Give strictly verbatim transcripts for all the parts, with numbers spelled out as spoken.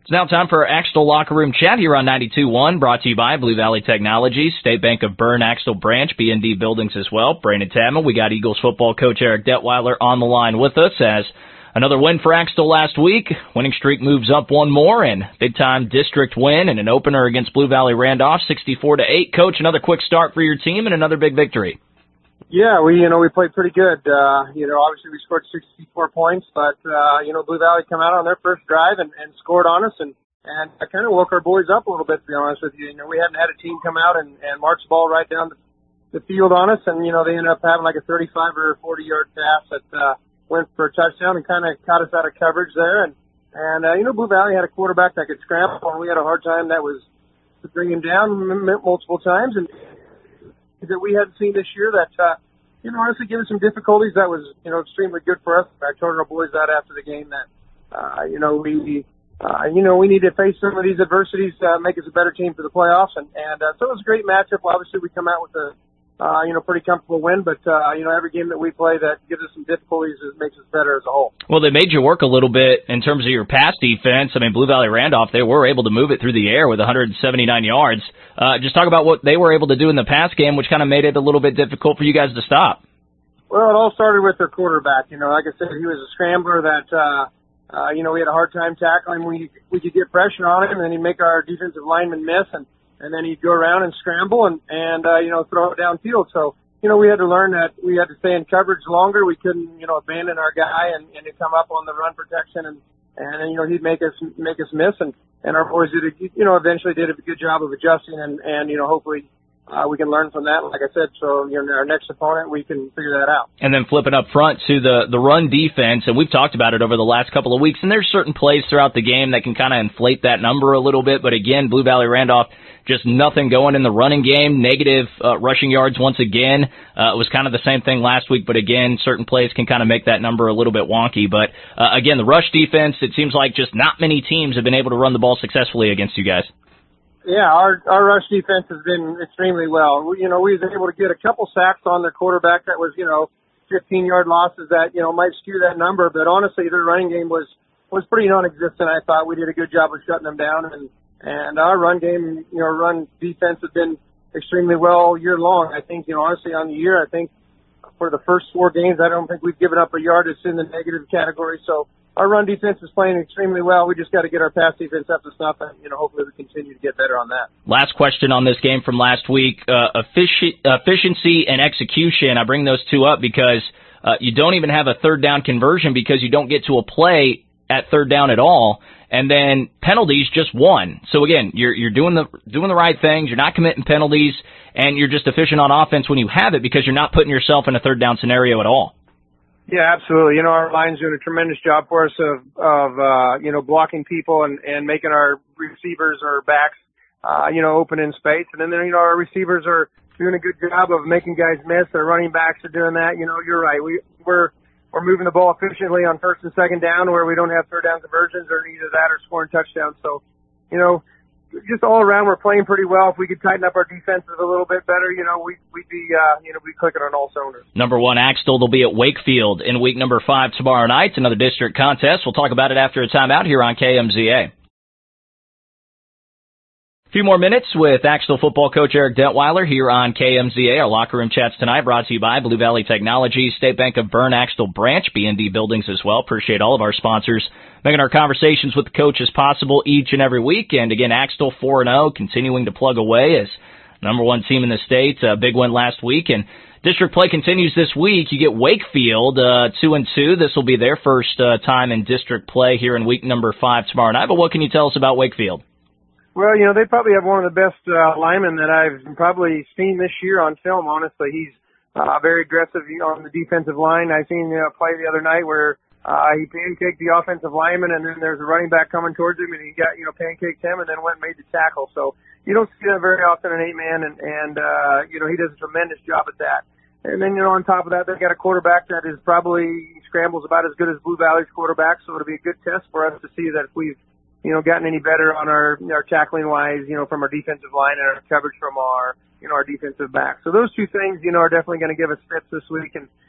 It's now time for our Axtell Locker Room Chat here on ninety-two point one, brought to you by Blue Valley Technologies, State Bank of Bern, Axtell Branch, B and D Buildings as well. Brandon Tadman, we got Eagles football coach Eric Detweiler on the line with us as another win for Axtell last week. Winning streak moves up one more, and big-time district win and an opener against Blue Valley Randolph, sixty-four to eight. Coach, another quick start for your team and another big victory. Yeah, we, you know, we played pretty good. Uh, you know, obviously we scored sixty-four points, but, uh, you know, Blue Valley come out on their first drive and, and scored on us, and, and I kind of woke our boys up a little bit, to be honest with you. You know, we hadn't had a team come out and, and march the ball right down the, the field on us, and, you know, they ended up having like a thirty-five or forty-yard pass that uh, went for a touchdown and kind of caught us out of coverage there. And, and uh, you know, Blue Valley had a quarterback that could scramble, and we had a hard time that was to bring him down m- multiple times, and that we hadn't seen this year that, uh, you know, honestly gave us some difficulties. That was, you know, extremely good for us. I told our boys that after the game that, uh, you know, we, uh, you know, we need to face some of these adversities, uh, make us a better team for the playoffs. And, and, uh, so it was a great matchup. Obviously we come out with a, uh, you know, pretty comfortable win, but, uh, you know, every game that we play that gives us some difficulties, it makes us better as a whole. Well, they made you work a little bit in terms of your pass defense. I mean, Blue Valley Randolph, they were able to move it through the air with one hundred seventy-nine yards. Uh, just talk about what they were able to do in the pass game, which kind of made it a little bit difficult for you guys to stop. Well, it all started with their quarterback. You know, like I said, he was a scrambler that, uh, uh, you know, we had a hard time tackling. We, we could get pressure on him, and then he'd make our defensive lineman miss, and, and then he'd go around and scramble and, and, uh, you know, throw it downfield. So, you know, we had to learn that we had to stay in coverage longer. We couldn't, you know, abandon our guy and, and he'd come up on the run protection, and, and, you know, he'd make us, make us miss. And, and our boys did, a, you know, eventually did a good job of adjusting, and, and, you know, hopefully, Uh, we can learn from that, like I said. So, you know, our next opponent, we can figure that out. And then flipping up front to the, the run defense, and we've talked about it over the last couple of weeks, and there's certain plays throughout the game that can kind of inflate that number a little bit. But again, Blue Valley Randolph, just nothing going in the running game, negative uh, rushing yards once again. Uh, it was kind of the same thing last week, but again, certain plays can kind of make that number a little bit wonky. But uh, again, the rush defense, it seems like just not many teams have been able to run the ball successfully against you guys. Yeah, our our rush defense has been extremely well. We, you know, we was able to get a couple sacks on their quarterback that was, you know, fifteen-yard losses that, you know, might skew that number. But honestly, their running game was was pretty non-existent. I thought we did a good job of shutting them down, and and our run game, you know, run defense has been extremely well all year long. I think, you know, honestly, on the year, I think for the first four games, I don't think we've given up a yard that's in the negative category. So our run defense is playing extremely well. We just got to get our pass defense up to snuff, and, you know, hopefully we continue to get better on that. Last question on this game from last week, uh, effici- efficiency and execution. I bring those two up because uh, you don't even have a third down conversion because you don't get to a play at third down at all. And then penalties, just one. So again, you're you're doing the doing the right things. You're not committing penalties, and you're just efficient on offense when you have it because you're not putting yourself in a third down scenario at all. Yeah, absolutely. You know, our line's doing a tremendous job for us of, of uh, you know, blocking people and, and making our receivers or backs, uh, you know, open in space. And then, you know, our receivers are doing a good job of making guys miss. Our running backs are doing that. You know, you're right. We, we're, we're moving the ball efficiently on first and second down where we don't have third down conversions or either that or scoring touchdowns. So, you know, just all around, we're playing pretty well. If we could tighten up our defenses a little bit better, you know, we, we'd be, uh, you know, we'd be clicking on all cylinders. Number one, Axtell, they'll be at Wakefield in week number five tomorrow night. Another district contest. We'll talk about it after a timeout here on K M Z A. A few more minutes with Axtell football coach Eric Detweiler here on K M Z A. Our locker room chats tonight brought to you by Blue Valley Technologies, State Bank of Bern, Axtell Branch, B and D Buildings as well. Appreciate all of our sponsors making our conversations with the coach as possible each and every week. And again, Axtell four and oh, continuing to plug away as number one team in the state. A big win last week, and district play continues this week. You get Wakefield uh, two and two. This will be their first uh, time in district play here in week number five tomorrow night. But what can you tell us about Wakefield? Well, you know, they probably have one of the best uh, linemen that I've probably seen this year on film, honestly. He's uh, very aggressive you know, on the defensive line. I seen a uh, play the other night where uh, he pancaked the offensive lineman, and then there's a running back coming towards him, and he got, you know, pancaked him and then went and made the tackle. So you don't see that very often in eight-man, and, and uh, you know, he does a tremendous job at that. And then, you know, on top of that, they've got a quarterback that is probably scrambles about as good as Blue Valley's quarterback, so it'll be a good test for us to see that if we've you know, gotten any better on our, our tackling wise, you know, from our defensive line and our coverage from our, you know, our defensive back. So those two things, you know, are definitely going to give us fits this week. And,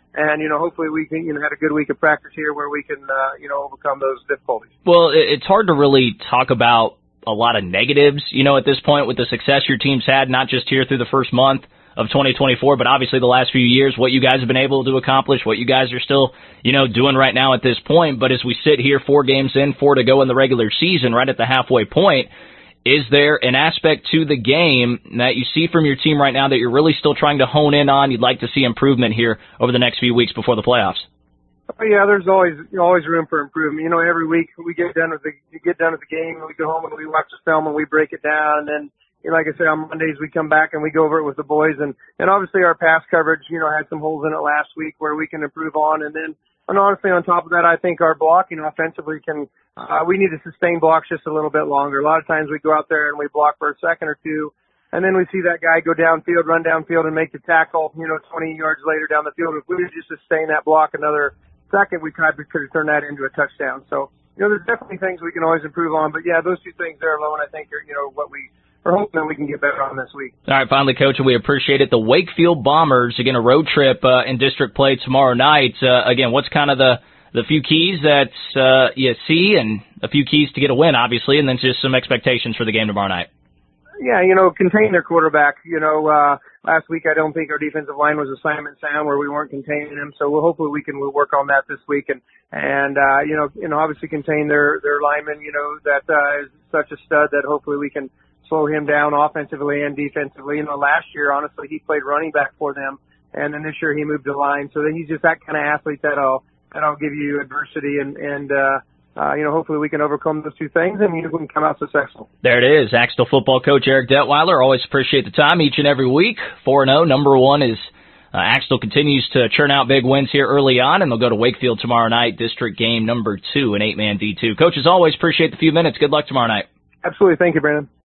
And, you know, hopefully we can, you know, had a good week of practice here where we can, uh, you know, overcome those difficulties. Well, it's hard to really talk about a lot of negatives, you know, at this point with the success your team's had, not just here through the first month of twenty twenty-four, but obviously the last few years, what you guys have been able to accomplish, what you guys are still, you know, doing right now at this point. But as we sit here, four games in, four to go in the regular season, right at the halfway point, is there an aspect to the game that you see from your team right now that you're really still trying to hone in on? You'd like to see improvement here over the next few weeks before the playoffs? Oh, yeah, there's always always room for improvement. You know, every week we get done with the you get done with the game, and we go home and we watch the film and we break it down. And then, you know, like I said, on Mondays we come back and we go over it with the boys. And and obviously our pass coverage, you know, had some holes in it last week where we can improve on. And then, and honestly, on top of that, I think our blocking offensively can. Uh, we need to sustain blocks just a little bit longer. A lot of times we go out there and we block for a second or two, and then we see that guy go downfield, run downfield, and make the tackle, you know, twenty yards later down the field. If we would just sustain that block another second, we could could turn that into a touchdown. So, you know, there's definitely things we can always improve on. But, yeah, those two things there alone, I think, are, you know, what we are hoping that we can get better on this week. All right, finally, Coach, we appreciate it. The Wakefield Bombers, again, a road trip uh, in district play tomorrow night. Uh, again, what's kind of the the few keys that uh, you see, and a few keys to get a win, obviously, and then just some expectations for the game tomorrow night? Yeah, you know, contain their quarterback. You know, uh, last week I don't think our defensive line was assignment sound where we weren't containing him. So we'll hopefully we can we'll work on that this week, and and uh, you know, you know, obviously contain their their lineman. You know, that uh, is such a stud that hopefully we can slow him down offensively and defensively. You know, last year honestly he played running back for them, and then this year he moved to line. So then he's just that kind of athlete that'll that'll give you adversity and and. uh Uh, you know, hopefully we can overcome those two things and you know, we can come out successful. There it is. Axtell football coach Eric Detweiler. Always appreciate the time each and every week. four and oh. Number one is uh, Axtell continues to churn out big wins here early on, and they'll go to Wakefield tomorrow night, district game number two, an eight-man D two. Coach, as always, appreciate the few minutes. Good luck tomorrow night. Absolutely. Thank you, Brandon.